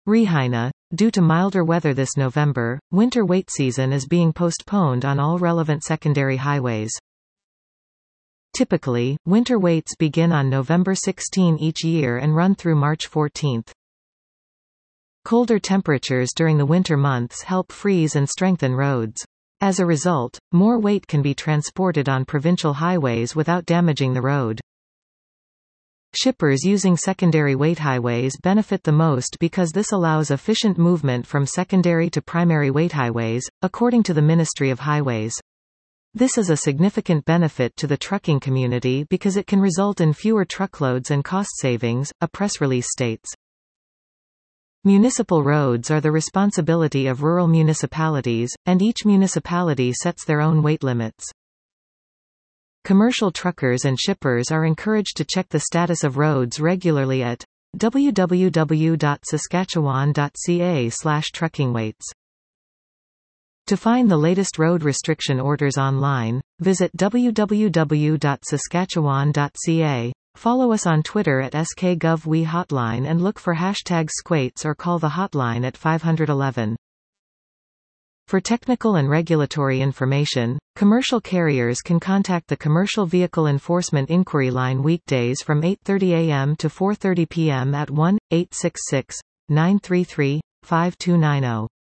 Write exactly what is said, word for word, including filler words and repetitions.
Rihaina. Due to milder weather this November, winter weight season is being postponed on all relevant secondary highways. Typically, winter weights begin on November sixteenth each year and run through March fourteenth. Colder temperatures during the winter months help freeze and strengthen roads. As a result, more weight can be transported on provincial highways without damaging the road. Shippers using secondary weight highways benefit the most because this allows efficient movement from secondary to primary weight highways, according to the Ministry of Highways. This is a significant benefit to the trucking community because it can result in fewer truckloads and cost savings, a press release states. Municipal roads are the responsibility of rural municipalities, and each municipality sets their own weight limits. Commercial truckers and shippers are encouraged to check the status of roads regularly at w w w dot saskatchewan dot c a slash trucking weights. To find the latest road restriction orders online, visit w w w dot saskatchewan dot c a, follow us on Twitter at S K Gov W E Hotline and look for hashtag Squates or call the hotline at five one one. For technical and regulatory information, commercial carriers can contact the Commercial Vehicle Enforcement Inquiry Line weekdays from eight thirty a m to four thirty p m at one eight six six, nine three three, five two nine zero.